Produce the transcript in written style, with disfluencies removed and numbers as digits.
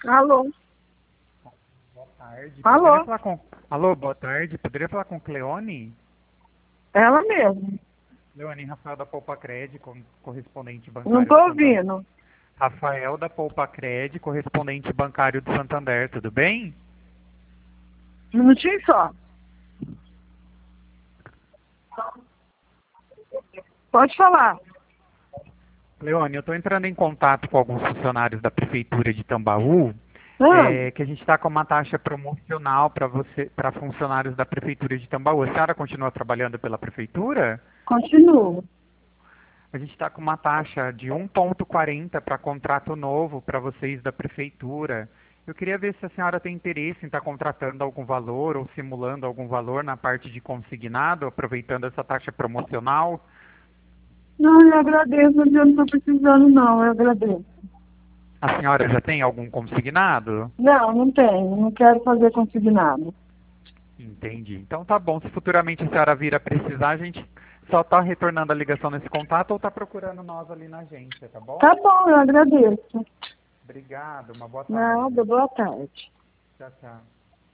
Alô? Boa tarde. Poderia Alô? falar com... Alô, boa tarde. Poderia falar com Cleone? Ela mesmo. Cleone Rafael da Poupa Cred, correspondente Não bancário tô do Santander. ouvindo. Rafael da Poupa Cred, correspondente bancário do Santander, tudo bem? Um minutinho só. Pode falar. Cleone, eu estou entrando em contato com alguns funcionários da Prefeitura de Tambaú, Ah, que a gente está com uma taxa promocional para funcionários da Prefeitura de Tambaú. A senhora continua trabalhando pela Prefeitura? continuo. A gente está com uma taxa de 1,40 para contrato novo para vocês da Prefeitura. Eu queria ver se a senhora tem interesse em estar contratando algum valor ou simulando algum valor na parte de consignado, aproveitando essa taxa promocional. Não, eu agradeço, mas eu não tô precisando não, eu agradeço. A senhora já tem algum consignado? Não, não tenho, não quero fazer consignado. Entendi. Então tá bom. Se futuramente a senhora vir a precisar, a gente só está retornando a ligação nesse contato ou está procurando nós ali na agência, tá bom? Tá bom, eu agradeço. Obrigado. Uma boa Nada, tarde. boa tarde. Tchau, tchau.